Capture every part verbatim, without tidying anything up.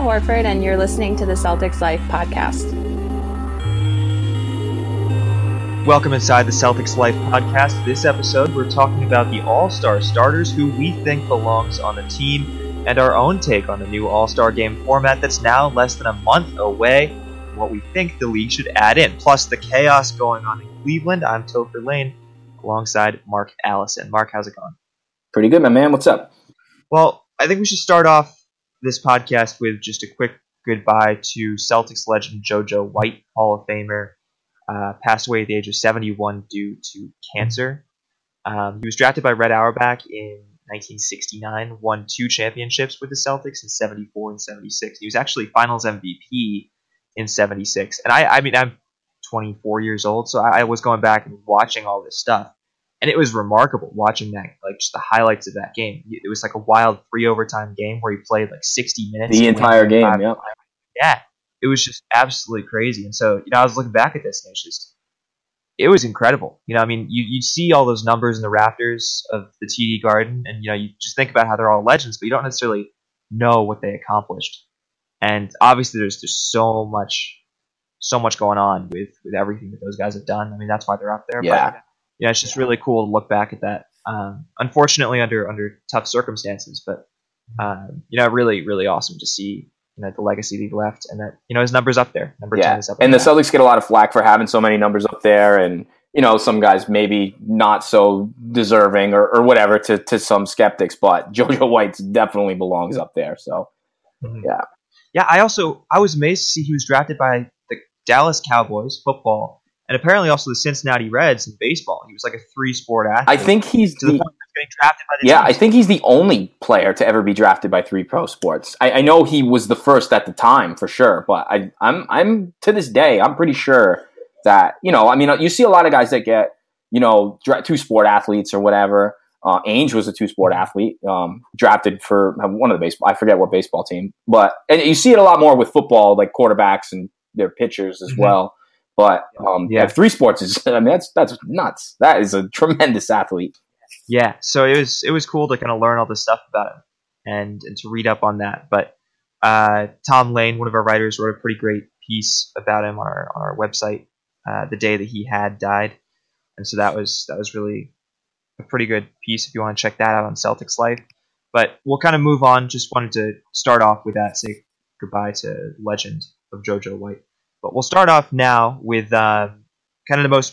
Horford, and you're listening to the Celtics Life podcast. Welcome inside the Celtics Life podcast. This episode, we're talking about the All-Star starters who we think belongs on the team and our own take on the new All-Star game format that's now less than a month away, and what we think the league should add in, plus the chaos going on in Cleveland. I'm Topher Lane alongside Mark Allison. Mark, how's it going? Pretty good, my man. What's up? Well, I think we should start off this podcast with just a quick goodbye to Celtics legend JoJo White, Hall of Famer. Uh, passed away at the age of seventy-one due to cancer. Um, he was drafted by Red Auerbach in nineteen sixty-nine, won two championships with the Celtics in seventy-four and seventy-six. He was actually Finals M V P in seventy-six. And I, I mean, I'm twenty-four years old, so I, I was going back and watching all this stuff. And it was remarkable watching that, like just the highlights of that game. It was like a wild three overtime game where he played like sixty minutes. The entire game, yeah. Yeah, it was just absolutely crazy. And so, you know, I was looking back at this and it's just, it was incredible. You know, I mean, you you see all those numbers in the rafters of the T D Garden, and you know, you just think about how they're all legends, but you don't necessarily know what they accomplished. And obviously, there's just so much, so much going on with with everything that those guys have done. I mean, that's why they're up there. Yeah. But, yeah, it's just really cool to look back at that. Um, unfortunately, under under tough circumstances, but um, you know, really, really awesome to see, you know, the legacy that he left, and that, you know, his number's up there. Number yeah. ten is up. And there. the Celtics get a lot of flack for having so many numbers up there, and you know, some guys maybe not so deserving or, or whatever to to some skeptics, but JoJo White definitely belongs up there. So mm-hmm. yeah, yeah. I also I was amazed to see he was drafted by the Dallas Cowboys football. And apparently also the Cincinnati Reds in baseball. He was like a three-sport athlete. I think he's to the, the point where he was getting drafted by the yeah. teams. I think he's the only player to ever be drafted by three pro sports. I, I know he was the first at the time for sure, but I, I'm I'm to this day I'm pretty sure that, you know, I mean, you see a lot of guys that get, you know, two-sport athletes or whatever. Uh, Ainge was a two-sport athlete, um, drafted for one of the baseball. I forget what baseball team, but and you see it a lot more with football, like quarterbacks and their pitchers as mm-hmm. well. But um, yeah, three sports is. I mean, that's that's nuts. That is a tremendous athlete. Yeah, so it was it was cool to kind of learn all this stuff about him and, and to read up on that. But uh, Tom Lane, one of our writers, wrote a pretty great piece about him on our on our website uh, the day that he had died, and so that was that was really a pretty good piece if you want to check that out on Celtics Life. But we'll kind of move on. Just wanted to start off with that, say goodbye to legend of JoJo White. But we'll start off now with uh, kind of the most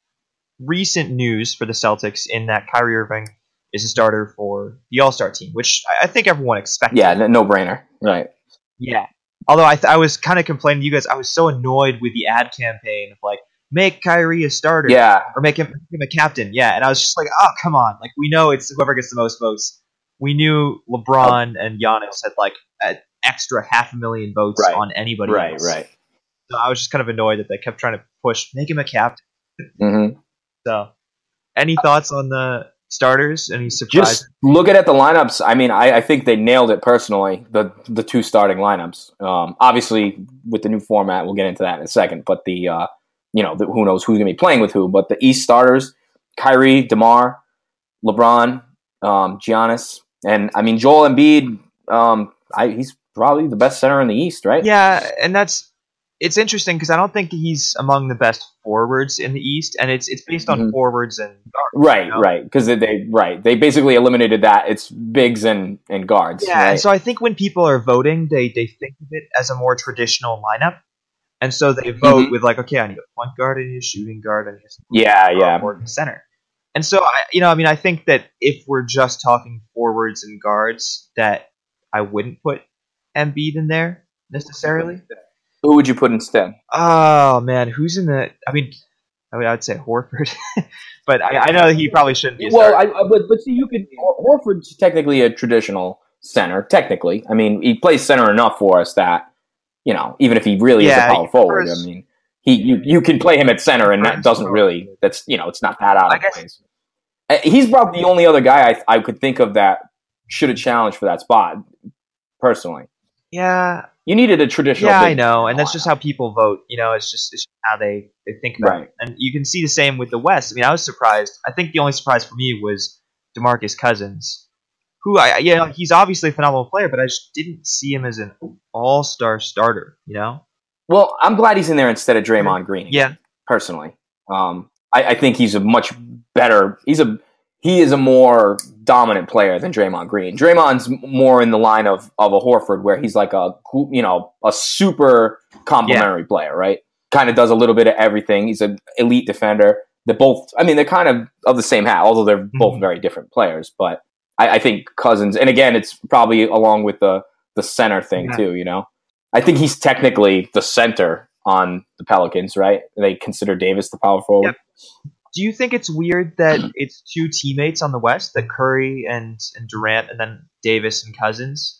recent news for the Celtics in that Kyrie Irving is a starter for the All-Star team, which I think everyone expected. Yeah, no-brainer. Right. Yeah. Although I, th- I was kind of complaining to you guys, I was so annoyed with the ad campaign of like, make Kyrie a starter. Yeah. Or make him, make him a captain. Yeah, and I was just like, oh, come on. Like, we know it's whoever gets the most votes. We knew LeBron oh. and Giannis had like an extra half a million votes right. on anybody right, else. Right, right. So I was just kind of annoyed that they kept trying to push, make him a captain. Mm-hmm. So, any thoughts on the starters? Any surprises? Just looking at the lineups, I mean, I, I think they nailed it personally, the the two starting lineups. Um, obviously, with the new format, we'll get into that in a second, but the, uh, you know, the, who knows who's going to be playing with who, but the East starters, Kyrie, DeMar, LeBron, um, Giannis, and, I mean, Joel Embiid, um, I, he's probably the best center in the East, right? Yeah, and that's... It's interesting because I don't think he's among the best forwards in the East, and it's it's based on mm-hmm. forwards and guards. Right, you know? right, because they, they right they basically eliminated that. It's bigs and, and guards. Yeah, right? And so I think when people are voting, they, they think of it as a more traditional lineup, and so they vote mm-hmm. with like, okay, I need a point guard, I need a shooting guard, I need a yeah, yeah, forward and center. And so I, you know, I mean, I think that if we're just talking forwards and guards, that I wouldn't put Embiid in there necessarily. Who would you put instead? Oh man, who's in the? I mean, I mean, I'd say Horford, but I, I know that he probably shouldn't be. A well, I, but but see, you could Horford's technically a traditional center. Technically, I mean, he plays center enough for us that, you know, even if he really yeah, is a power forward, I mean, he you, you can play him at center, and that doesn't really. That's you know, it's not that out of place. He's probably the only other guy I I could think of that should have challenged for that spot. Personally, yeah. You needed a traditional. Yeah, I know, and that's just how people vote. You know, it's just, it's just how they, they think about right. it. And you can see the same with the West. I mean, I was surprised. I think the only surprise for me was DeMarcus Cousins who I yeah he's obviously a phenomenal player, but I just didn't see him as an all-star starter. You know. Well, I'm glad he's in there instead of Draymond Green. Yeah. Personally, um, I, I think he's a much better. He's a he is a more dominant player than Draymond Green. Draymond's more in the line of of a Horford, where he's like a you know a super complementary yeah. player, right? Kind of does a little bit of everything. He's an elite defender. They're both. I mean, they're kind of of the same hat, although they're mm-hmm. both very different players. But I, I think Cousins, and again, it's probably along with the the center thing yeah. too. You know, I think he's technically the center on the Pelicans, right? They consider Davis the power forward. Yep. Do you think it's weird that it's two teammates on the West, that Curry and, and Durant, and then Davis and Cousins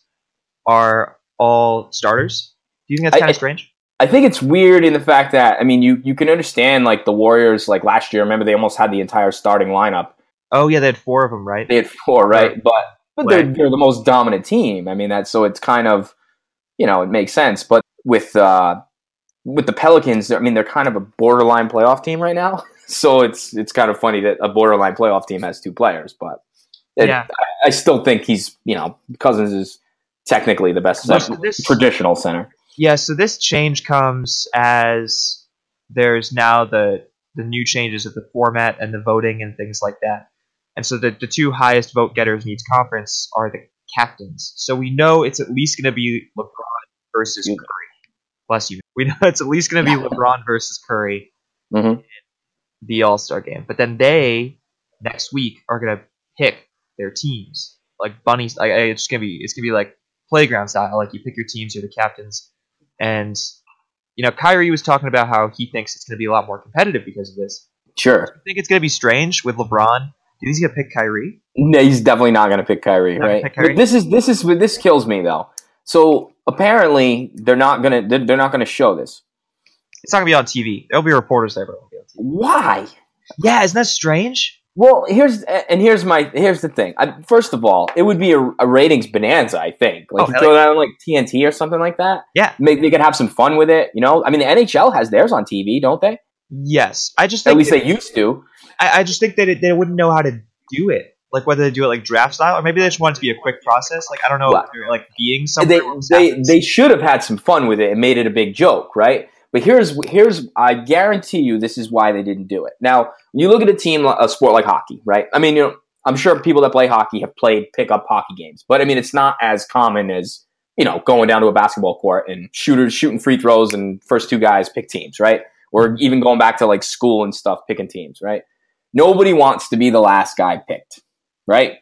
are all starters? Do you think that's kind of strange? I think it's weird in the fact that, I mean, you, you can understand, like, the Warriors, like, last year, remember, they almost had the entire starting lineup. Oh, yeah, they had four of them, right? They had four, right? right. But but right. They're, they're the most dominant team. I mean, that's so it's kind of, you know, it makes sense. But with... uh With the Pelicans, I mean, they're kind of a borderline playoff team right now. So it's it's kind of funny that a borderline playoff team has two players. But it, yeah. I, I still think he's, you know, Cousins is technically the best well, center, this, traditional center. Yeah, so this change comes as there's now the, the new changes of the format and the voting and things like that. And so the, the two highest vote getters in each conference are the captains. So we know it's at least going to be LeBron versus Curry. Bless you. We know it's at least going to be LeBron versus Curry mm-hmm. in the All-Star game. But then they, next week, are going to pick their teams. Like bunnies. Like, it's going to be it's gonna be like playground style. Like you pick your teams, you're the captains. And, you know, Kyrie was talking about how he thinks it's going to be a lot more competitive because of this. Sure. Do you think it's going to be strange with LeBron? Do you think he's going to pick Kyrie? No, he's definitely not going to pick Kyrie, not right? Pick Kyrie? This is this is this kills me, though. So apparently they're not gonna they're not gonna show this. It's not gonna be on T V. There'll be reporters there, but it won't be on T V. Why? Yeah, isn't that strange? Well, here's and here's my here's the thing. I, first of all, it would be a, a ratings bonanza. I think like oh, you throw that on like T N T or something like that. Yeah, maybe they could have some fun with it. You know, I mean, the N H L has theirs on T V, don't they? Yes, I just think at least that, they used to. I, I just think that it, they wouldn't know how to do it. Like whether they do it like draft style, or maybe they just want it to be a quick process. Like I don't know, well, if they're like being somewhere. They they, they should have had some fun with it and made it a big joke, right? But here's here's I guarantee you this is why they didn't do it. Now when you look at a team, a sport like hockey, right? I mean, you know, I'm sure people that play hockey have played pickup hockey games, but I mean, it's not as common as you know going down to a basketball court and shooters shooting free throws and first two guys pick teams, right? Or even going back to like school and stuff, picking teams, right? Nobody wants to be the last guy picked. Right?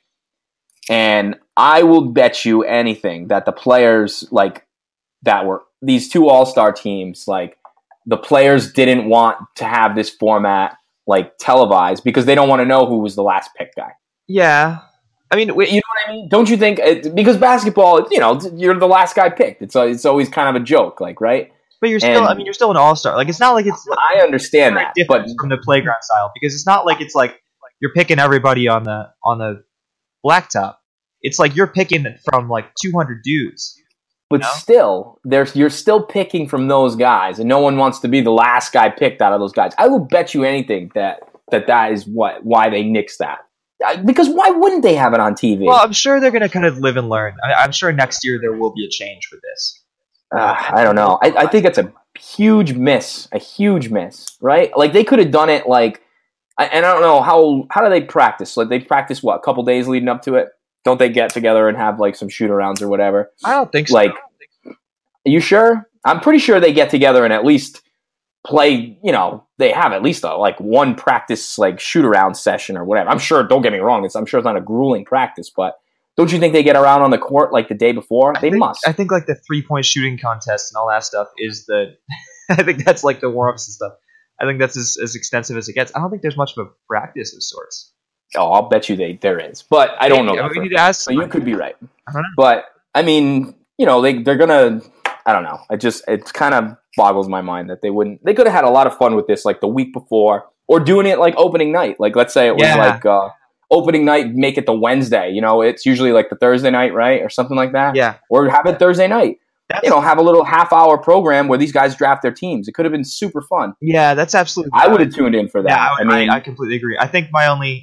And I will bet you anything that the players like that were these two all-star teams, like the players didn't want to have this format like televised because they don't want to know who was the last pick guy. Yeah. I mean, you know what I mean? Don't you think it, because basketball, you know, you're the last guy picked. It's a, it's always kind of a joke, like, right? But you're still, and, I mean, you're still an all-star. Like, it's not like it's. I understand that, but from the playground style because it's not like it's like. You're picking everybody on the on the blacktop. It's like you're picking from like two hundred dudes. But know? still, there's you're still picking from those guys, and no one wants to be the last guy picked out of those guys. I will bet you anything that that, that is what why they nixed that. Because why wouldn't they have it on T V? Well, I'm sure they're going to kind of live and learn. I, I'm sure next year there will be a change for this. Uh, I don't know. I, I think it's a huge miss. A huge miss, right? Like they could have done it like. And I don't know how how do they practice? Like they practice what a couple days leading up to it? Don't they get together and have like some shoot arounds or whatever? I don't think so. Like, think so. Are you sure? I'm pretty sure they get together and at least play. You know, they have at least a, like one practice like shoot around session or whatever. I'm sure. Don't get me wrong. It's I'm sure it's not a grueling practice, but don't you think they get around on the court like the day before? I they think, must. I think like the three point shooting contest and all that stuff is the. I think that's like the warm ups and stuff. I think that's as, as extensive as it gets. I don't think there's much of a practice of sorts. Oh, I'll bet you they there is, but I don't know. Yeah, we need to ask. So you could be right, I don't know. But I mean, you know, they they're gonna. I don't know. I just it kind of boggles my mind that they wouldn't. They could have had a lot of fun with this, like the week before, or doing it like opening night. Like let's say it was yeah. like uh, opening night, make it the Wednesday. You know, it's usually like the Thursday night, right, or something like that. Yeah, or have it Thursday night. That's, you know, have a little half-hour program where these guys draft their teams. It could have been super fun. Yeah, that's absolutely. I would have tuned in for that. Yeah, I, I mean, I, I completely agree. I think my only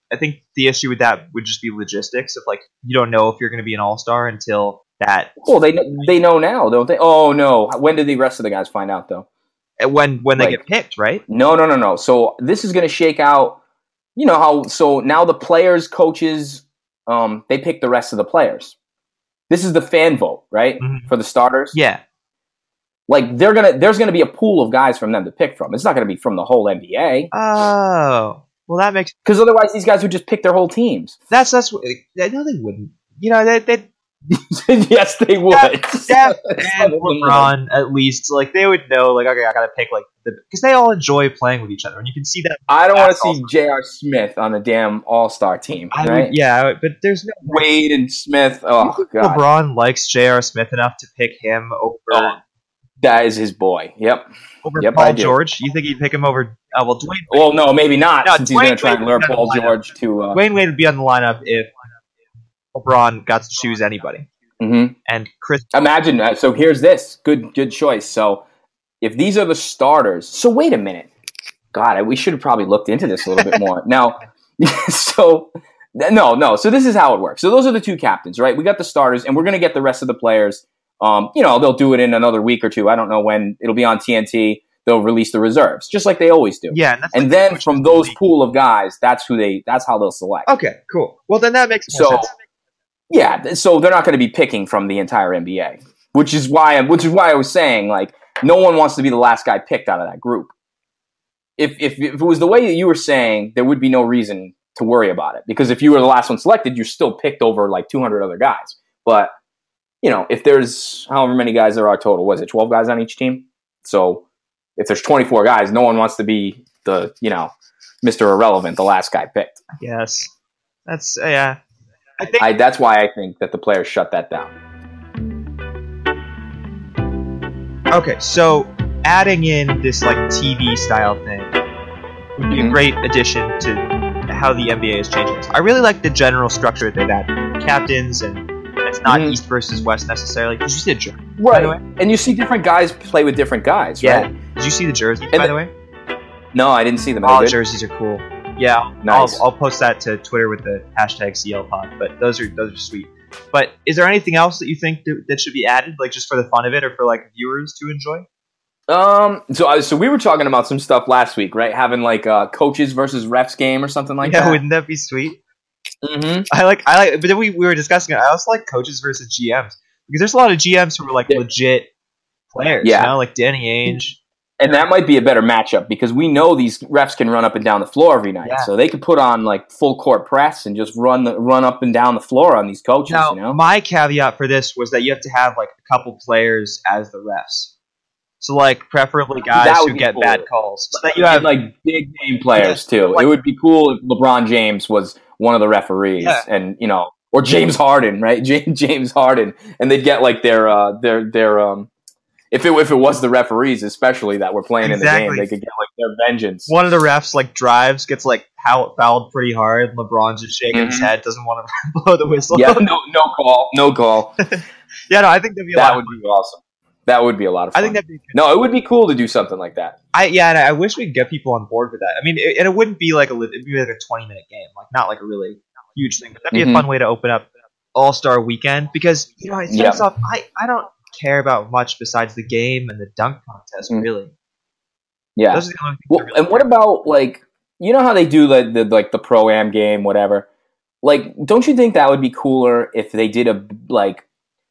I think the issue with that would just be logistics of like you don't know if you're going to be an all-star until that. Well, they they know now, don't they? Oh no, when did the rest of the guys find out though? When when they Like- get picked, right? No, no, no, no. So this is going to shake out. You know how? So now the players, coaches, um, they pick the rest of the players. This is the fan vote, right? Mhm. For the starters. Yeah. Like they're gonna, there's gonna be a pool of guys from them to pick from. It's not gonna be from the whole N B A Oh, well, that makes because otherwise these guys would just pick their whole teams. that's that's. what- I know they wouldn't. You know, they they Yes, they would. Steph and LeBron at least like they would know like okay, I gotta pick like the because they all enjoy playing with each other, and you can see that. I don't want to That's see J R. Smith on the damn All Star team, I right? would, yeah, I would- but there's no. Wade and Smith. Oh god, LeBron likes J R. Smith enough to pick him over Oh, that is his boy. Yep. over yep, I Paul do. George. You think he'd pick him over? Uh, well, Dwayne Well, no, maybe not, No, since he's Dwayne going to try Wade and lure would be on Paul the lineup. George to. Uh, Dwayne Wade would be on the lineup if LeBron got to choose anybody, mhm. and Chris. Imagine. Uh, so here's this. Good, good choice. So if these are the starters, so wait a minute. God, I- we should have probably looked into this a little bit more. Now, so no, no. So this is how it works. So those are the two captains, right? We got the starters, and we're going to get the rest of the players. Um, you know, they'll do it in another week or two. I don't know when it'll be on T N T. They'll release the reserves, just like they always do. Yeah, and, that's And like then the from coach those of the league. pool of guys, that's who they. That's how they'll select. Okay, cool. Well, then that makes more So, sense. yeah, th- so they're not going to be picking from the entire N B A, which is why I, which is why I was saying like no one wants to be the last guy picked out of that group. If if if it was the way that you were saying, there would be no reason to worry about it because if you were the last one selected, you're still picked over like two hundred other guys. But you know, if there's however many guys there are total, was it twelve guys on each team? So if there's twenty-four guys, no one wants to be the you know Mister Irrelevant, the last guy picked. Yes, that's uh, yeah. I think I, that's why I think that the players shut that down. okay. So adding in this like T V style thing would be a Mhm. great addition to how the N B A is changing. I really like the general structure that that captains and it's not Mhm. East versus West necessarily. Did you see the jersey? By the way? And you see different guys play with different guys, Yeah. right? Did you see the jerseys? And By the- the way, No, I didn't see them. Are all they good? jerseys are cool. Yeah, Nice. I'll, I'll post that to Twitter with the hashtag C L Pod. But those are those are sweet. But is there anything else that you think that, that should be added, like just for the fun of it, or for like viewers to enjoy? Um, so uh, so we were talking about some stuff last week, right? Having like a coaches versus refs game or something like yeah, that. wouldn't that be sweet? Mm-hmm. I like I like, but then we, we were discussing it. I also like coaches versus G Ms because there's a lot of G Ms who are like Yeah. legit players. Yeah. You know, like Danny Ainge. And that might be a better matchup because we know these refs can run up and down the floor every night, Yeah. so they could put on like full court press and just run the, run up and down the floor on these coaches. Now, you know, my caveat for this was that you have to have like a couple players as the refs. So like preferably guys That would who be get cool. bad calls. So that you And, have like big name players too. like- it would be cool if LeBron James was one of the referees, Yeah. and you know, or James Harden, right? James James Harden, and they'd get like their uh, their their um. If it if it was the referees, especially that were playing in the Exactly. game, they could get like their vengeance. one of the refs like drives, gets like foul- fouled pretty hard. LeBron's just shaking his Mhm. head, doesn't want to blow the whistle. Yeah, no no call, no call. yeah, no, I think that'd be a That lot. would be awesome. That would be a lot of I fun. think that'd be. Good. no, it would be cool to do something like that. I yeah, and I wish we could get people on board with that. I mean, it, and it wouldn't be like a li- it'd be like a twenty minute game, like not like a really huge thing. But that'd be Mhm. a fun way to open up All Star Weekend because you know, it Yeah. starts off. I I don't care about much besides the game and the dunk contest. Mm. Really, Yeah. those are the only things. Well, I really and what about like you know how they do the, the like the pro am game, whatever? Like, don't you think that would be cooler if they did a like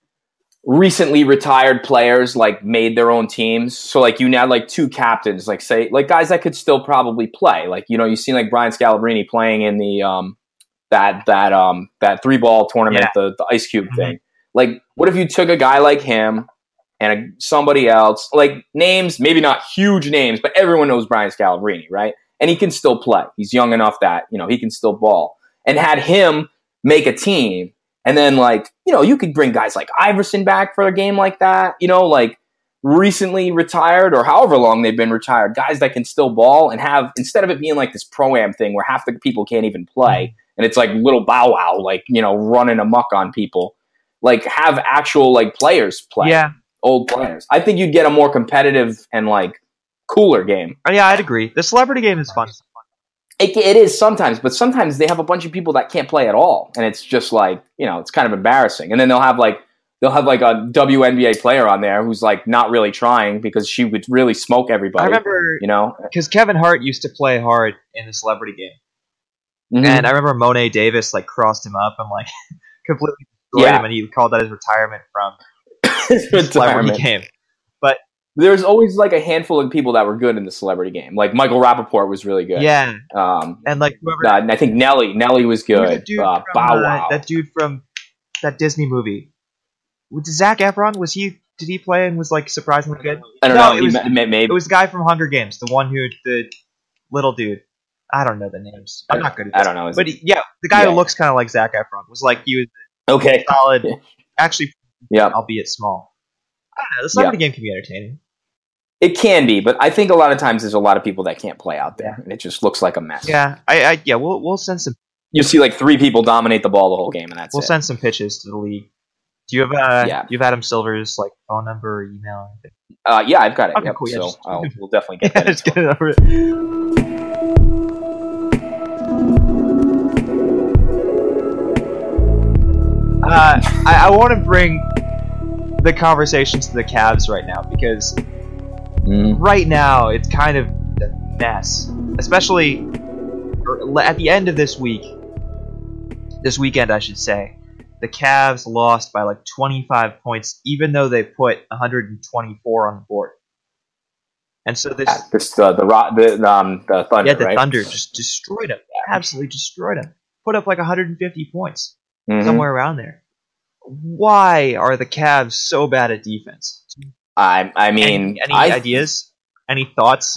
recently retired players like made their own teams? So like you now like two captains, like say like guys that could still probably play. Like you know you seen like Brian Scalabrine playing in the um that that um that three ball tournament, Yeah. the the Ice Cube Mhm. thing. Like, what if you took a guy like him and a, somebody else, like names, maybe not huge names, but everyone knows Brian Scalabrine, right? And he can still play. He's young enough that, you know, he can still ball. And had him make a team. And then, like, you know, you could bring guys like Iverson back for a game like that, you know, like recently retired or however long they've been retired, guys that can still ball and have, instead of it being like this pro-am thing where half the people can't even play and it's like little Bow Wow, like, you know, running amok on people, like have actual like players play. Yeah, Old players. I think you'd get a more competitive and like cooler game. Oh, yeah, I'd agree. The celebrity game is fun. It, it is sometimes, but sometimes they have a bunch of people that can't play at all, and it's just like, you know, it's kind of embarrassing. And then they'll have like they'll have like a W N B A player on there who's like not really trying because she would really smoke everybody. I remember, you know, because Kevin Hart used to play hard in the Celebrity Game, mm-hmm. and I remember Monet Davis like crossed him up and like completely destroyed Yeah. him, and he called that his retirement from His the Celebrity retirement. Game. But There's always like a handful of people that were good in the Celebrity Game. Like Michael Rappaport was really good. yeah, Um, and like whoever uh, and I think Nelly, Nelly was who was good. that dude Uh, from, Bow uh, Wow. that dude from that Disney movie. Was Zac Efron? Was he? Did he play and was like surprisingly good? I don't No, know. it He was- ma- ma- maybe It was the guy from Hunger Games, the one who the little dude. I don't know the names. I'm not good at this. I don't know. But he, yeah, the guy Yeah. who looks kind of like Zac Efron was like he was okay. solid, actually, Yeah. albeit small. I don't know. The Celebrity Game can be entertaining. It can be, but I think a lot of times there's a lot of people that can't play out there, Yeah. and it just looks like a mess. Yeah, I, I yeah, we'll we'll send some You see like three people dominate the ball the whole game, and that's we'll it. send some pitches to the league. Do you have uh, Yeah. do you have Adam Silver's like phone number or email? Or anything? Uh, yeah, I've got it. Okay, Yep, cool, yeah, so just- I'll, we'll definitely get Yeah, that. just into get it. it over it. Uh, I, I want to bring the conversation to the Cavs right now because Mm. right now it's kind of a mess, especially or at the end of this week, this weekend I should say. The Cavs lost by like twenty-five points, even though they put one hundred twenty-four on the board. And so this, Yeah, this uh, the Ro- the um the Thunder, yeah, the right? Thunder just destroyed them, absolutely destroyed them. Put up like one hundred fifty points, Mhm. somewhere around there. Why are the Cavs so bad at defense? I I mean, any, any I, ideas? Any thoughts?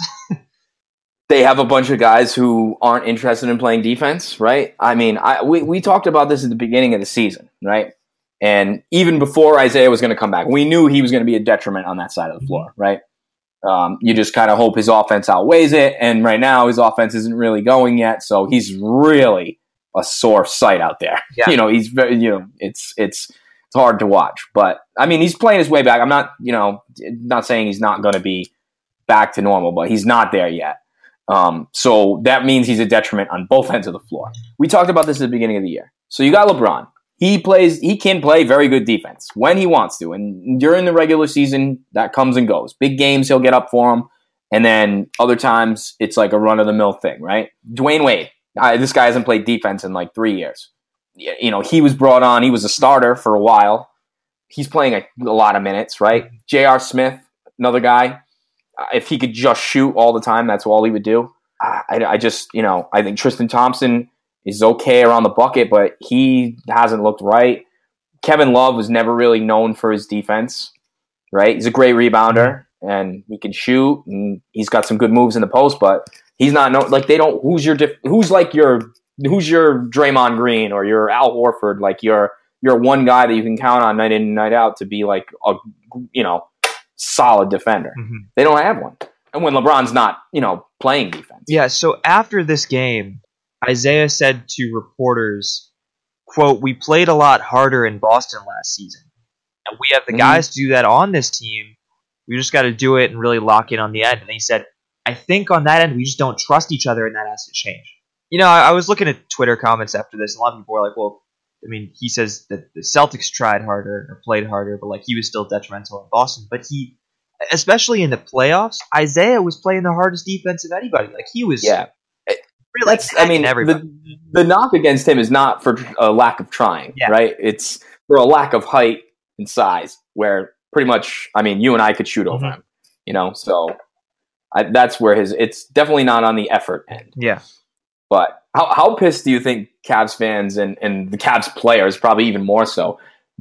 they have a bunch of guys who aren't interested in playing defense, right? I mean, I we, we talked about this at the beginning of the season, right? And even before Isaiah was going to come back, we knew he was going to be a detriment on that side of the floor, right? Um, you just kind of hope his offense outweighs it, and right now his offense isn't really going yet, so he's really a sore sight out there. Yeah. You know, he's very, you know, it's it's it's hard to watch, but I mean, he's playing his way back. I'm not, you know, not saying he's not going to be back to normal, but he's not there yet. Um, so that means he's a detriment on both ends of the floor. We talked about this at the beginning of the year. So you got LeBron. He plays. He can play very good defense when he wants to, and during the regular season, that comes and goes. Big games, he'll get up for him, and then other times it's like a run of the mill thing, right? Dwayne Wade. I, this guy hasn't played defense in like three years. You know, he was brought on. He was a starter for a while. He's playing a, a lot of minutes, right? J R. Smith, another guy. Uh, if he could just shoot all the time, that's all he would do. Uh, I, I just, you know, I think Tristan Thompson is okay around the bucket, but he hasn't looked right. Kevin Love was never really known for his defense, right? He's a great rebounder, and he can shoot, and he's got some good moves in the post, but he's not known. Like, they don't. Who's your? Dif- who's like your? Who's your Draymond Green or your Al Horford? Like, you're you're one guy that you can count on night in and night out to be like a, you know, solid defender. Mm-hmm. They don't have one. And when LeBron's not, you know, playing defense. Yeah, so after this game, Isaiah said to reporters, quote, "We played a lot harder in Boston last season. And we have the Mhm. guys to do that on this team. We just got to do it and really lock in on the end." And he said, "I think on that end, we just don't trust each other, and that has to change." You know, I, I was looking at Twitter comments after this, and a lot of people were like, well, I mean, he says that the Celtics tried harder or played harder, but like he was still detrimental in Boston. But he, especially in the playoffs, Isaiah was playing the hardest defense of anybody. Like he was, Yeah. really. That's, I mean, everybody. the, the knock against him is not for a lack of trying, Yeah. right? It's for a lack of height and size, where pretty much, I mean, you and I could shoot over Mhm. him, you know? So I, that's where his, it's definitely not on the effort end. yeah. But how, how pissed do you think Cavs fans and, and the Cavs players, probably even more so,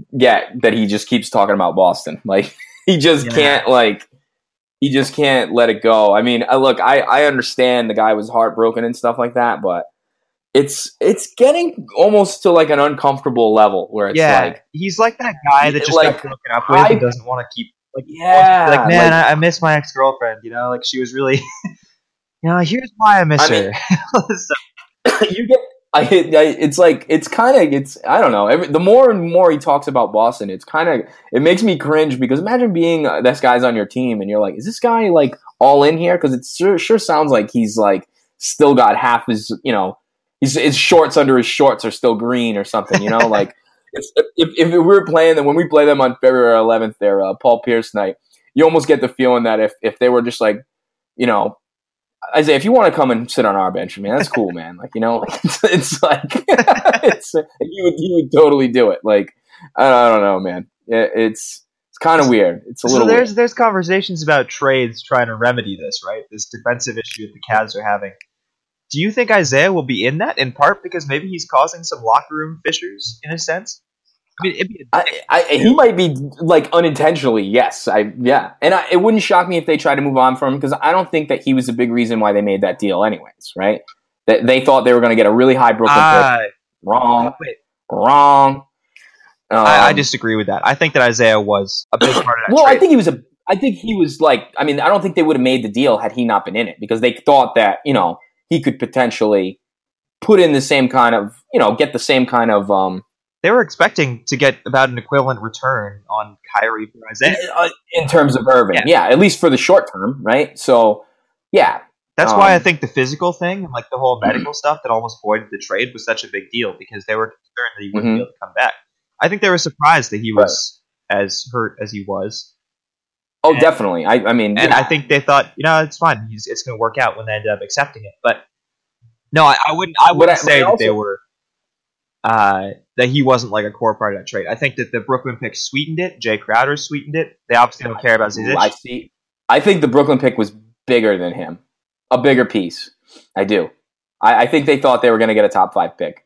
get that he just keeps talking about Boston? Like, he just Yeah. can't, like, he just can't let it go. I mean, uh, look, I, I understand the guy was heartbroken and stuff like that, but it's it's getting almost to like an uncomfortable level where it's yeah, like, he's like that guy that just like, got broken up with I- and doesn't want to keep like yeah, like man, like- I, I miss my ex girlfriend. You know, like she was really. You know, here's why I miss I her. mean- So- you get. I, I it's like it's kind of it's I don't know. Every, the more and more he talks about Boston, it's kind of it makes me cringe because imagine being uh, this guy's on your team and you're like, is this guy like all in here? Because it sure, sure sounds like he's like still got half his, you know, his, his shorts under his shorts are still green or something, you know, like it's, if, if we were playing them, when we play them on February eleventh, their uh, Paul Pierce night, you almost get the feeling that if, if they were just like, you know, Isaiah, if you want to come and sit on our bench, man, that's cool, man. Like, you know, it's, it's like, it's, you would, you would totally do it. Like, I don't, I don't know, man. It, it's, it's kind of weird. It's a so little there's, weird. there's conversations about trades trying to remedy this, right? This defensive issue that the Cavs are having. Do you think Isaiah will be in that in part because maybe he's causing some locker room fissures in a sense? I mean, it'd be a I, I, he might be like unintentionally, yes. I yeah, and I, it wouldn't shock me if they tried to move on from him because I don't think that he was a big reason why they made that deal, anyways. Right? That they thought they were going to get a really high Brooklyn uh, pick. Wrong. Wait. Wrong. Um, I, I disagree with that. I think that Isaiah was a big part of that. Well, trade. I think he was a. I think he was like. I mean, I don't think they would have made the deal had he not been in it because they thought that you know he could potentially put in the same kind of you know get the same kind of. Um, They were expecting to get about an equivalent return on Kyrie for Isaiah. In terms of Irving, yeah. Yeah. yeah, at least for the short term, right? So, yeah. That's um, why I think the physical thing and like the whole medical stuff that almost voided the trade was such a big deal because they were concerned that he wouldn't Mhm. be able to come back. I think they were surprised that he was as hurt as he was. Oh, And- definitely. I, I mean, And yeah. I think they thought, you know, it's fine. He's, it's going to work out when they ended up accepting it. But no, I, I wouldn't. I But wouldn't I- but say I that they also- were uh, that he wasn't like a core part of that trade. I think that the Brooklyn pick sweetened it. Jay Crowder sweetened it. They obviously don't care about Zizic. I see. I think the Brooklyn pick was bigger than him, a bigger piece. I do. I, I think they thought they were going to get a top five pick.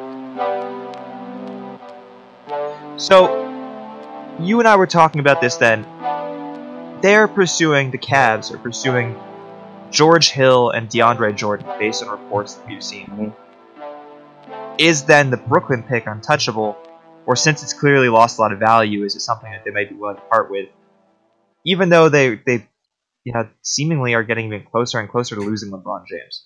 So, you and I were talking about this then. They're pursuing, the Cavs are pursuing George Hill and DeAndre Jordan based on reports that we've seen. Mhm. Is then the Brooklyn pick untouchable? Or since it's clearly lost a lot of value, is it something that they might be willing to part with? Even though they, they you know, seemingly are getting even closer and closer to losing LeBron James.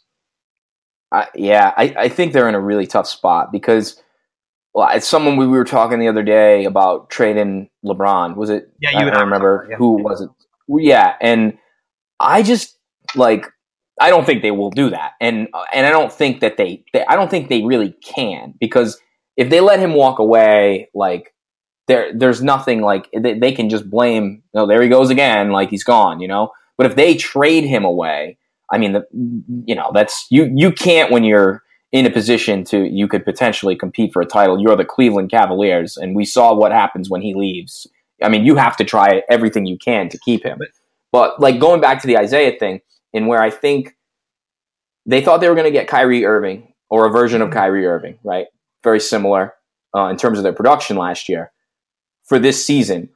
I, yeah, I, I think they're in a really tough spot because, well, it's someone we were talking the other day about trading LeBron. Was it? Yeah, you I and don't I were remember talking about it, yeah. who was it. Yeah, and I just like I don't think they will do that, and and I don't think that they, they I don't think they really can because if they let him walk away, like there there's nothing like they, they can just blame. Oh, there he goes again, like he's gone, you know. But if they trade him away, I mean, the, you know, that's you you can't when you're in a position to you could potentially compete for a title. You're the Cleveland Cavaliers, and we saw what happens when he leaves. I mean, you have to try everything you can to keep him. But like going back to the Isaiah thing, in where I think they thought they were going to get Kyrie Irving or a version of Kyrie Irving, right? Very similar uh, in terms of their production last year for this season.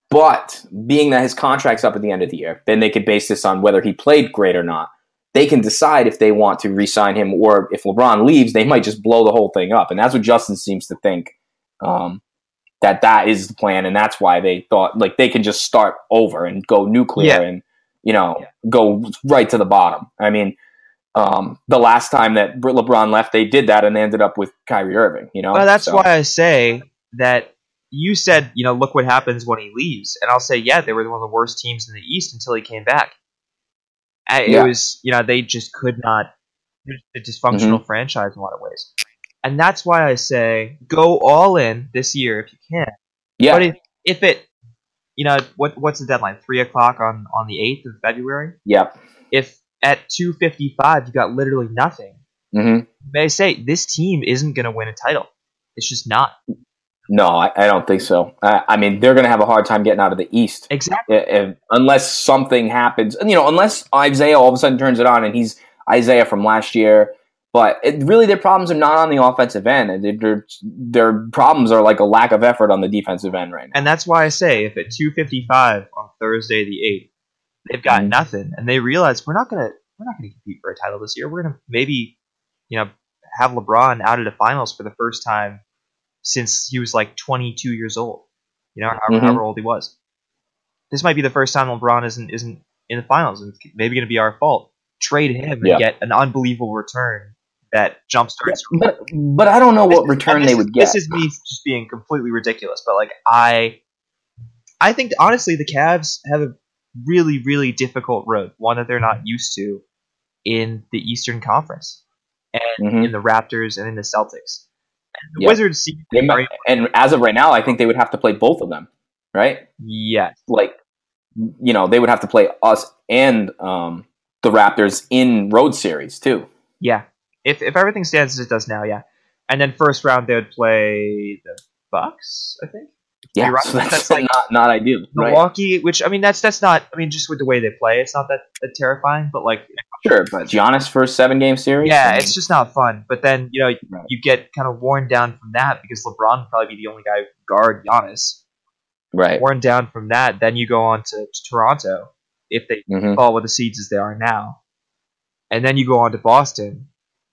But being that his contract's up at the end of the year, then they could base this on whether he played great or not. They can decide if they want to re-sign him or if LeBron leaves, they might just blow the whole thing up. And that's what Justin seems to think, um, that that is the plan. And that's why they thought like they can just start over and go nuclear Yeah. and, you know, Yeah. go right to the bottom. I mean, um, the last time that LeBron left, they did that and they ended up with Kyrie Irving, you know? Well, that's So- why I say that you said, you know, look what happens when he leaves. And I'll say, yeah, they were one of the worst teams in the East until he came back. I- It Yeah. was, you know, they just could not, it was a dysfunctional Mm-hmm. franchise in a lot of ways. And that's why I say, go all in this year if you can. Yeah. But if, if it, you know, what what's the deadline? Three o'clock on, on the eighth of February? Yep. If at two fifty-five you got literally nothing, hmm may I say, this team isn't going to win a title. It's just not. No, I, I don't think so. I, I mean, they're going to have a hard time getting out of the East. Exactly. If- if- unless something happens. And, you know, unless Isaiah all of a sudden turns it on and he's Isaiah from last year. But it, really, their problems are not on the offensive end. Their, their, their problems are like a lack of effort on the defensive end right now. And that's why I say, if at two fifty-five on Thursday the eighth, they've got Mhm. nothing, and they realize we're not gonna we're not gonna compete for a title this year. We're gonna maybe, you know, have LeBron out of the finals for the first time since he was like twenty-two years old. You know, however, Mhm. however old he was. This might be the first time LeBron isn't isn't in the finals, and it's maybe going to be our fault. Trade him and Yeah. get an unbelievable return that jumpstarts. But, but I don't know what return And they this would is, get. This is me just being completely ridiculous, but like I, I think honestly the Cavs have a really really difficult road, one that they're not used to, in the Eastern Conference, and Mhm. in the Raptors and in the Celtics. And the Yep. Wizards seem They might, very and as of right now, I think they would have to play both of them, right? yes, Like, you know, they would have to play us and um, the Raptors in road series too. yeah. If if everything stands as it does now, yeah. And then first round they would play the Bucks, I think. Yeah, You're right. so that's, That's like like not not ideal, right? Milwaukee, which I mean that's that's not I mean just with the way they play, it's not that, that terrifying, but like Sure, but Giannis first seven game series. yeah, I mean, it's just not fun. But then, you know, Right. you get kind of worn down from that because LeBron would probably be the only guy who can guard Giannis. right. Worn down from that, then you go on to, to Toronto if they Mhm. fall with the seeds as they are now. And then you go on to Boston.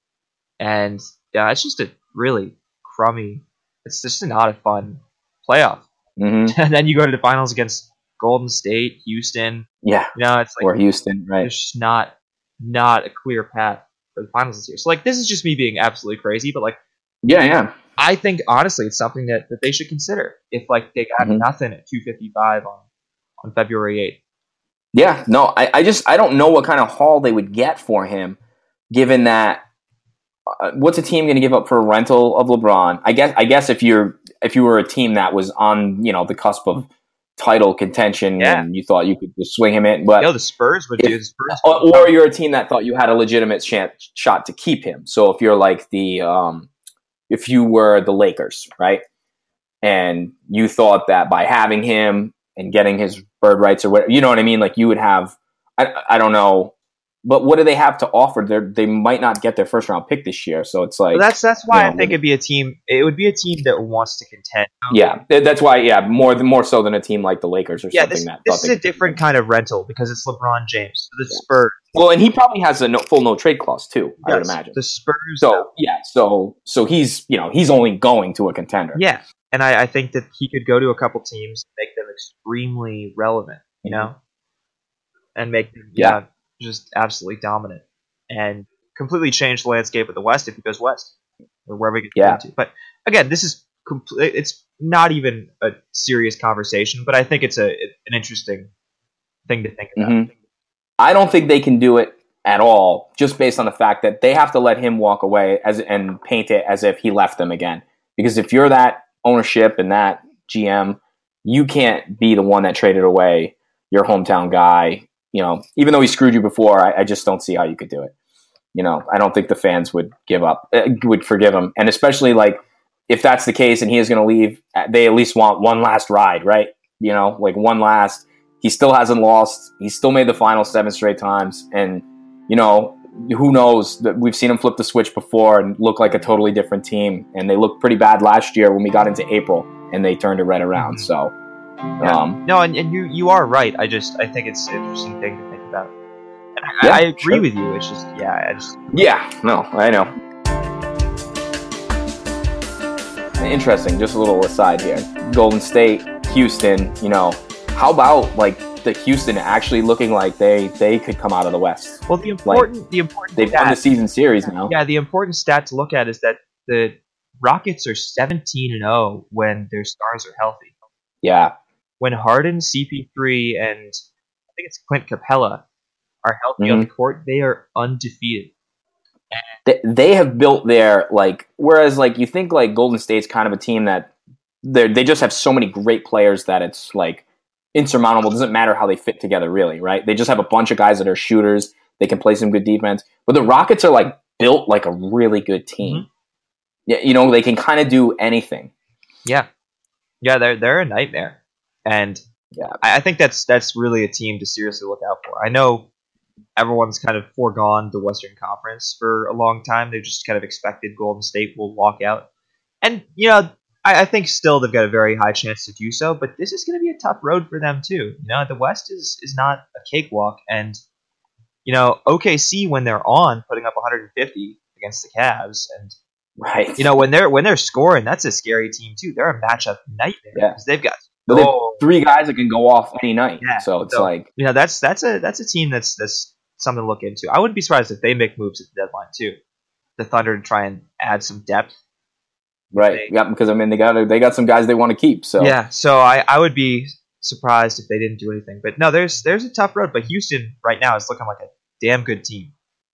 And yeah, it's just a really crummy it's just not a fun playoff. Mhm. And then you go to the finals against Golden State, Houston. Yeah, You know, it's like or Houston, right? there's just not not a clear path for the finals this year. So like this is just me being absolutely crazy, but like Yeah, yeah. I think honestly it's something that, that they should consider if like they got Mhm. nothing at two fifty-five on on February eighth. Yeah, no, I, I just I don't know what kind of haul they would get for him, given that uh, what's a team going to give up for a rental of LeBron? I guess I guess if you're if you were a team that was on you know the cusp of title contention Yeah. and you thought you could just swing him in, but You know, the Spurs would if- do the Spurs. or, or you're a team that thought you had a legitimate chance, shot to keep him. So if you're like the um, if you were the Lakers, right, and you thought that by having him and getting his bird rights or whatever, you know what I mean? Like you would have, I, I don't know, but what do they have to offer? They they might not get their first round pick this year, so it's like But that's that's why you I know, think it'd be a team. It would be a team that wants to contend. yeah, th- that's why yeah, more than more so than a team like the Lakers or Yeah, something this, that this thought is they a different kind of rental because it's LeBron James. The Yeah. Spurs, Well, and he probably has a no, full no trade clause too. I would yes, imagine. the Spurs. So yeah, so so he's you know he's only going to a contender. yeah, and I, I think that he could go to a couple teams, make them extremely relevant, you know, and make them Yeah. yeah, just absolutely dominant and completely change the landscape of the West if he goes west or wherever he gets Yeah. to. But again, this is complete. It's not even a serious conversation, but I think it's a an interesting thing to think about. Mhm. I don't think they can do it at all, just based on the fact that they have to let him walk away as and paint it as if he left them again. Because if you're that ownership and that G M, you can't be the one that traded away your hometown guy. You know, even though he screwed you before, I, I just don't see how you could do it. You know, I don't think the fans would give up, uh, would forgive him, and especially like if that's the case and he is going to leave, they at least want one last ride, right? You know, like one last. He still hasn't lost. He's still made the final seven straight times, and you know, who knows? That we've seen him flip the switch before and look like a totally different team, and they looked pretty bad last year when we got into April, and they turned it right around. Mhm. So, Yeah. um, No, and, and you you are right. I just I think it's an interesting thing to think about. And I, Yeah, I agree sure. with you. It's just yeah, I just yeah, no, I know. Interesting. Just a little aside here. Golden State, Houston. You know, how about like the Houston actually looking like they they could come out of the West? well the important the important They've won the stat, season series now. yeah the important stat to look at is that the Rockets are seventeen and zero when their stars are healthy. Yeah. When Harden, C P three, and I think it's Clint Capella are healthy on the court, they are undefeated. They, they have built their like whereas like you think like Golden State's kind of a team that they they just have so many great players that it's like insurmountable. It doesn't matter how they fit together really, right? They just have a bunch of guys that are shooters. They can play some good defense. But the Rockets are like built like a really good team. Mhm. Yeah, you know, they can kind of do anything. Yeah, yeah, they're they're a nightmare, and Yeah. I, I think that's that's really a team to seriously look out for. I know everyone's kind of foregone the Western Conference for a long time. They've just kind of expected Golden State will walk out, and you know, I, I think still they've got a very high chance to do so. But this is going to be a tough road for them too. You know, the West is is not a cakewalk, and you know, O K C when they're on, putting up one hundred fifty against the Cavs, and Right. you know when they're when they're scoring, that's a scary team too. They're a matchup nightmare Yeah. because they've got But they have so three guys that can go off any night. Yeah, So it's so- like you know that's that's a that's a team that's that's something to look into. I wouldn't be surprised if they make moves at the deadline too. The Thunder to try and add some depth. right. they- Yeah, because I mean they got they got some guys they want to keep. So Yeah, so I, I would be surprised if they didn't do anything. But no, there's there's a tough road. But Houston right now is looking like a damn good team.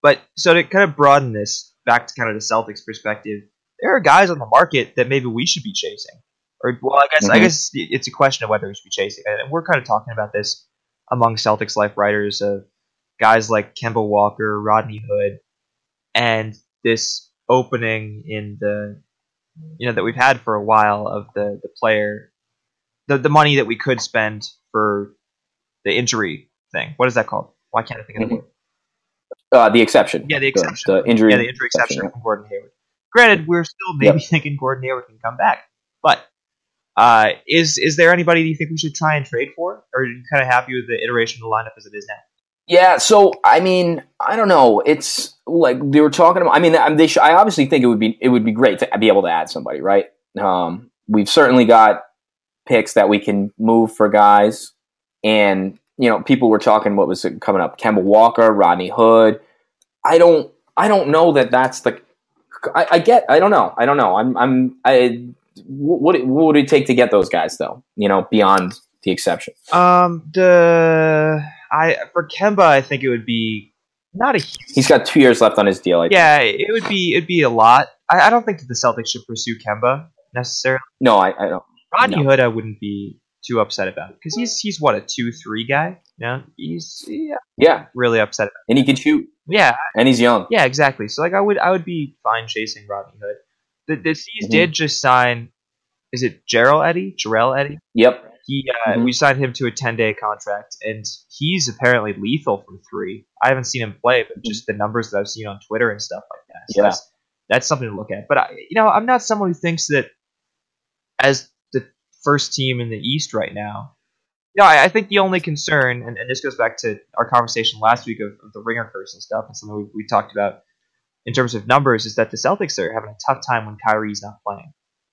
but so to kind of broaden this back to kind of the Celtics perspective, there are guys on the market that maybe we should be chasing. Or well, I guess mm-hmm. I guess it's a question of whether we should be chasing. And we're kind of talking about this among Celtics Life writers of guys like Kemba Walker, Rodney Hood, and this opening in the you know that we've had for a while of the the player the the money that we could spend for the injury thing. What is that called? Why can't I think of the word? Uh, the exception. Yeah, the exception. The, the injury. Yeah, the injury exception, exception from Gordon Hayward. Granted, we're still maybe yep. thinking Gordon Hayward can come back, but uh, is is there anybody do you think we should try and trade for, or are you kind of happy with the iteration of the lineup as it is now? Yeah, so I mean, I don't know. It's like they were talking about. I mean, they. Sh- I obviously think it would be it would be great to be able to add somebody, right? Um, we've certainly got picks that we can move for guys, and you know, people were talking. What was it coming up? Kemba Walker, Rodney Hood. I don't. I don't know that that's the. I, I get. I don't know. I don't know. I'm. I'm. I. What, what would it take to get those guys though? You know, beyond the exception. Um. The. I for Kemba, I think it would be not a huge... He's got two years left on his deal. I yeah, think. it would be it'd be a lot. I, I don't think that the Celtics should pursue Kemba necessarily. No, I, I don't. Rodney no. Hood, I wouldn't be too upset about it because he's he's what a two three guy. Yeah, he's yeah, yeah, really upset about it. And he can shoot. Yeah, and he's young. Yeah, exactly. So like, I would I would be fine chasing Rodney Hood. The the C's mm-hmm. did just sign. Is it Jarrell Eddy? Jarrell Eddy? Yep. He uh, mm-hmm. we signed him to a ten day contract, and he's apparently lethal from three. I haven't seen him play, but just the numbers that I've seen on Twitter and stuff like that. So yeah, that's, that's something to look at. But I, you know, I'm not someone who thinks that as the first team in the East right now. You know, I, I think the only concern, and, and this goes back to our conversation last week of, of the ringer curse and stuff, and something we, we talked about in terms of numbers, is that the Celtics are having a tough time when Kyrie's not playing.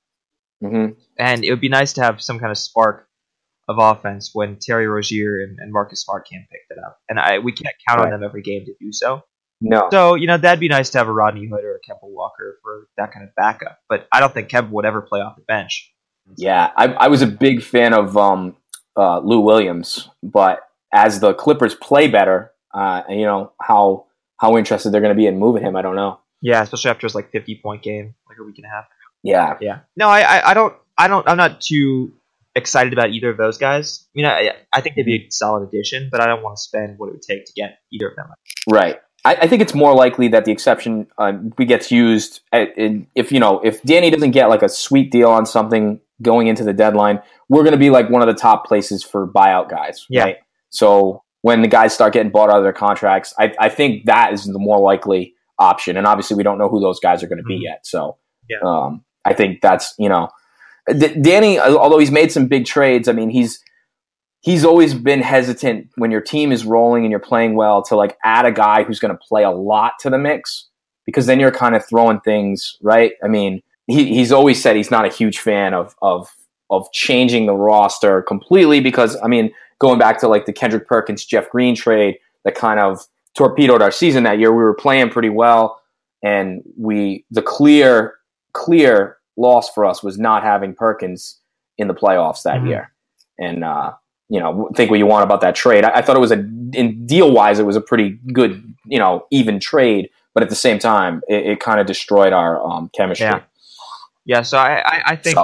Mm-hmm. And it would be nice to have some kind of spark of offense when Terry Rozier and, and Marcus Smart can't pick that up. And I we can't count right. on them every game to do so. No. So, you know, that'd be nice to have a Rodney Hood or a Kemba Walker for that kind of backup. But I don't think Kemba would ever play off the bench. Yeah, I, I was a big fan of um, uh, Lou Williams, but as the Clippers play better, uh, and you know, how how interested they're going to be in moving him, I don't know. Yeah, especially after his like fifty point game like a week and a half ago. Yeah. Yeah. No, I, I, I don't I don't I'm not too excited about either of those guys. I mean, I I think they'd be a solid addition, but I don't want to spend what it would take to get either of them. Right. I, I think it's more likely that the exception uh, gets used at, in, if you know if Danny doesn't get like a sweet deal on something going into the deadline, we're going to be like one of the top places for buyout guys. Yeah. Right. So when the guys start getting bought out of their contracts, I I think that is the more likely option. And obviously, we don't know who those guys are going to be mm-hmm. yet. So yeah. um, I think that's you know. D- Danny, although he's made some big trades, I mean, he's he's always been hesitant when your team is rolling and you're playing well to like add a guy who's going to play a lot to the mix, because then you're kind of throwing things, right? I mean, he, he's always said he's not a huge fan of of of changing the roster completely because, I mean, going back to like the Kendrick Perkins, Jeff Green trade that kind of torpedoed our season that year, we were playing pretty well, and we the clear clear loss for us was not having Perkins in the playoffs that mm-hmm. year. And, uh, you know, think what you want about that trade. I, I thought it was a, in deal wise, it was a pretty good, you know, even trade, but at the same time, it, it kind of destroyed our um, chemistry. Yeah. Yeah. So I, I, I think, so.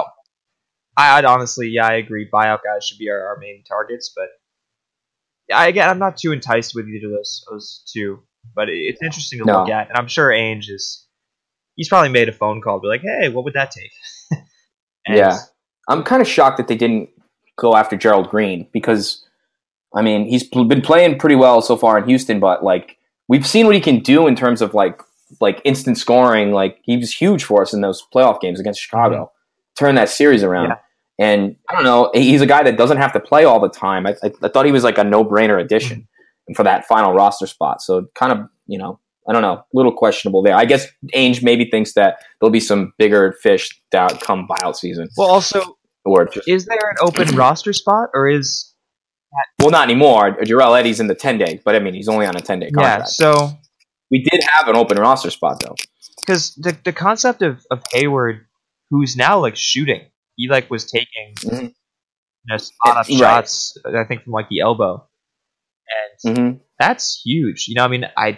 I, I'd honestly, yeah, I agree. Buyout guys should be our, our main targets, but I, again, I'm not too enticed with either of those, those two, but it, it's interesting to no. look at. And I'm sure Ainge is, he's probably made a phone call, be like, hey, what would that take? Yeah. I'm kind of shocked that they didn't go after Gerald Green because, I mean, he's been playing pretty well so far in Houston, but, like, we've seen what he can do in terms of, like, like instant scoring. Like, he was huge for us in those playoff games against Chicago. Mm-hmm. Turn that series around. Yeah. And, I don't know, he's a guy that doesn't have to play all the time. I, I, I thought he was, like, a no-brainer addition mm-hmm. for that final roster spot. So, kind of, you know, I don't know, a little questionable there. I guess Ainge maybe thinks that there'll be some bigger fish down come buyout season. Well, also, or just, is there an open roster spot, or is that... well, not anymore. Jarrell Eddy's in the ten day, but I mean, he's only on a ten day contract. Yeah, so we did have an open roster spot though, because the the concept of, of Hayward, who's now like shooting, he like was taking mm-hmm. you know, spot up right. shots, I think from like the elbow, and mm-hmm. that's huge. You know, I mean, I.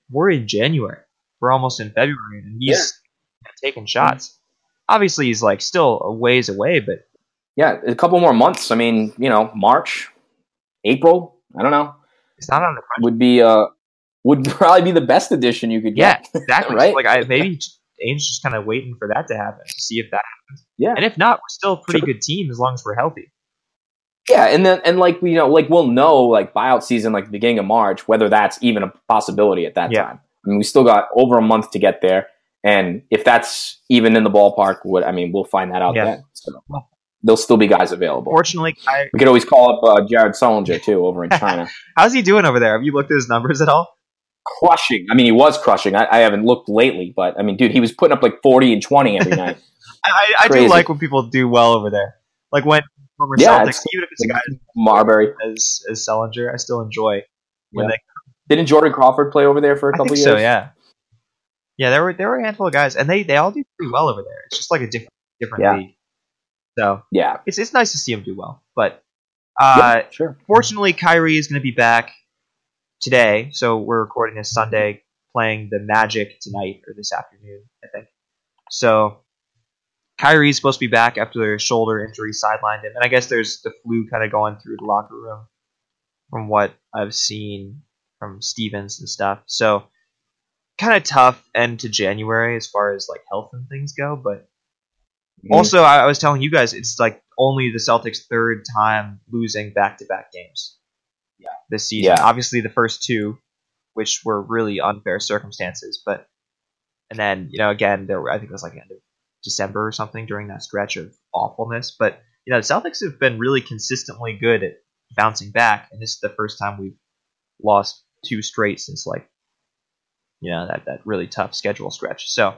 we're in January. We're almost in February, and he's yeah. taking shots. Obviously, he's like still a ways away, but yeah, a couple more months. I mean, you know, March, April. I don't know. It's not on the front. Would be uh would probably be the best addition you could yeah, get. Yeah, exactly. Right? So like I maybe Ainge's just kind of waiting for that to happen to see if that happens. Yeah, and if not, we're still a pretty sure. good team as long as we're healthy. Yeah, and then and like we you know like we'll know like buyout season like the beginning of March whether that's even a possibility at that yeah. time. I mean, we still got over a month to get there, and if that's even in the ballpark, what I mean, we'll find that out yeah. then. So there'll still be guys available. Fortunately, I, we could always call up uh, Jared Sullinger too over in China. How's he doing over there? Have you looked at his numbers at all? Crushing. I mean, he was crushing. I, I haven't looked lately, but I mean, dude, he was putting up like forty and twenty every night. I, I do like when people do well over there. Like when former yeah, Celtics, even if it's a guy Marbury as as Sullinger, I still enjoy when yeah. they. Didn't Jordan Crawford play over there for a I couple think years? So yeah, yeah. There were there were a handful of guys, and they, they all do pretty well over there. It's just like a different different yeah. league. So yeah, it's it's nice to see him do well. But uh, yeah, sure. Fortunately, Kyrie is going to be back today. So we're recording this Sunday, playing the Magic tonight or this afternoon, I think. So Kyrie's supposed to be back after their shoulder injury sidelined him, and I guess there's the flu kind of going through the locker room, from what I've seen from Stevens and stuff. So kind of tough end to January as far as like health and things go. But mm-hmm. also, I, I was telling you guys, it's like only the Celtics' third time losing back-to-back games. Yeah, this season. Yeah. Obviously, the first two, which were really unfair circumstances, but and then you know again there were, I think it was like the end of December or something during that stretch of awfulness. But you know the Celtics have been really consistently good at bouncing back, and this is the first time we've lost two straight since like you know that, that really tough schedule stretch. So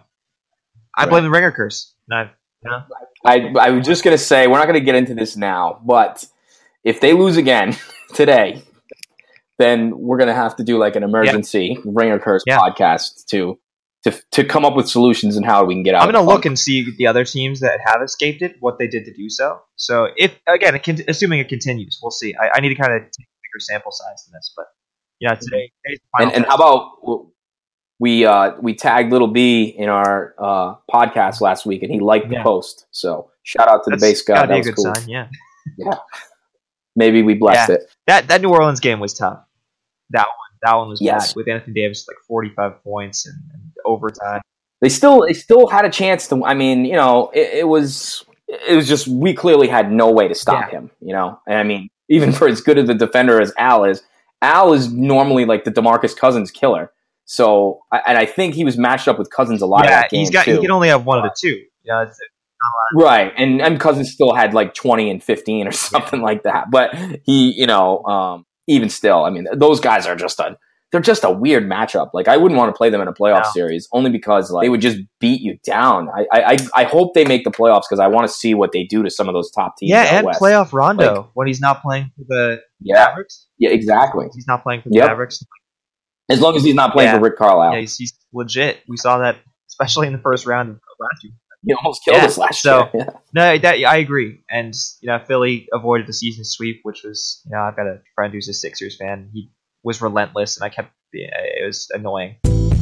I right. blame the Ringer curse. Not, you know? I I was just gonna say we're not gonna get into this now, but if they lose again today, then we're gonna have to do like an emergency yeah. Ringer curse yeah. podcast to to to come up with solutions and how we can get out. I'm gonna of the look and see the other teams that have escaped it, what they did to do so. So if again, it can, assuming it continues, we'll see. I, I need to kind of take a bigger sample size than this, but yeah, today. And, and how about we uh, we tagged Little B in our uh, podcast last week, and he liked the yeah. post. So shout out to That's the base guy. That was a good cool. sign. Yeah, yeah. Maybe we blessed yeah. it. That that New Orleans game was tough. That one, that one was yes. bad with Anthony Davis like forty-five points and, and overtime. They still they still had a chance to. I mean, you know, it, it was it was just we clearly had no way to stop yeah. him. You know, and I mean, even for as good of a defender as Al is, Al is normally like the DeMarcus Cousins killer. So, and I think he was matched up with Cousins a lot. Yeah, of that game he's got. too. He can only have one of the two. Yeah, it's, right, and and Cousins still had like twenty and fifteen or something yeah. like that. But he, you know, um, even still, I mean, those guys are just a they're just a weird matchup. Like I wouldn't want to play them in a playoff no. series only because like they would just beat you down. I I I hope they make the playoffs because I want to see what they do to some of those top teams. Yeah, out and West. playoff Rondo like, when he's not playing for the yeah, Mavericks. Yeah, exactly. He's not playing for the yep. Mavericks. As long as he's not playing yeah. for Rick Carlisle. Yeah, he's, he's legit. We saw that, especially in the first round of last year. He almost killed yeah. us last so, year. Yeah. No, that, I agree. And, you know, Philly avoided the season sweep, which was, you know, I've got a friend who's a Sixers fan. He was relentless, and I kept, it was annoying.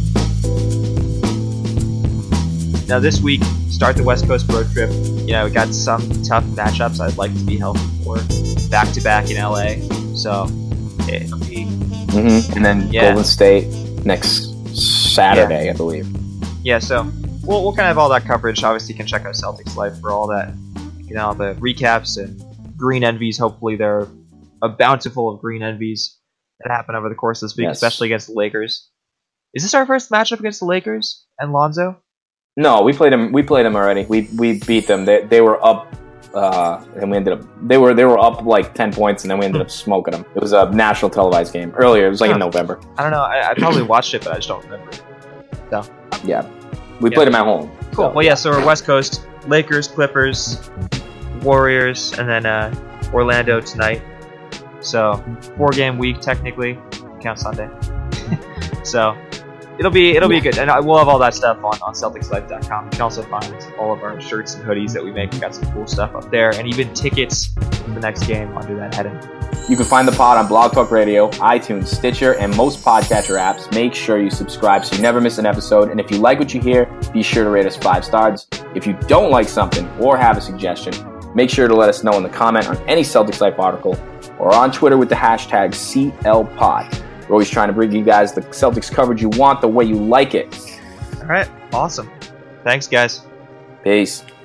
Now, this week, start the West Coast road trip. You know, we got some tough matchups I'd like to be healthy for. Back-to-back in L A. So, it'll be... Mm-hmm. And then yeah. Golden State next Saturday, yeah. I believe. Yeah, so we'll, we'll kind of have all that coverage. Obviously, you can check out Celtics Life for all that. You know, the recaps and green envies. Hopefully, there are a bountiful of green envies that happen over the course of this week, yes. especially against the Lakers. Is this our first matchup against the Lakers and Lonzo? No, we played them. We played them already. We we beat them. They they were up. Uh, and we ended up they were they were up like ten points, and then we ended up smoking them. It was a national televised game earlier. It was like huh. in November. I don't know. I, I probably watched it, but I just don't remember. So yeah, we yeah. played them at home. Cool. So. Well, yeah. So we're West Coast: Lakers, Clippers, Warriors, and then uh, Orlando tonight. So four game week technically. Count Sunday. So it'll be it'll be good, and I, we'll have all that stuff on, on Celtics Life dot com. You can also find all of our shirts and hoodies that we make. We got some cool stuff up there, and even tickets for the next game under that heading. You can find the pod on Blog Talk Radio, iTunes, Stitcher, and most podcatcher apps. Make sure you subscribe so you never miss an episode. And if you like what you hear, be sure to rate us five stars. If you don't like something or have a suggestion, make sure to let us know in the comment on any Celtics Life article or on Twitter with the hashtag C L Pod. We're always trying to bring you guys the Celtics coverage you want the way you like it. All right. Awesome. Thanks, guys. Peace.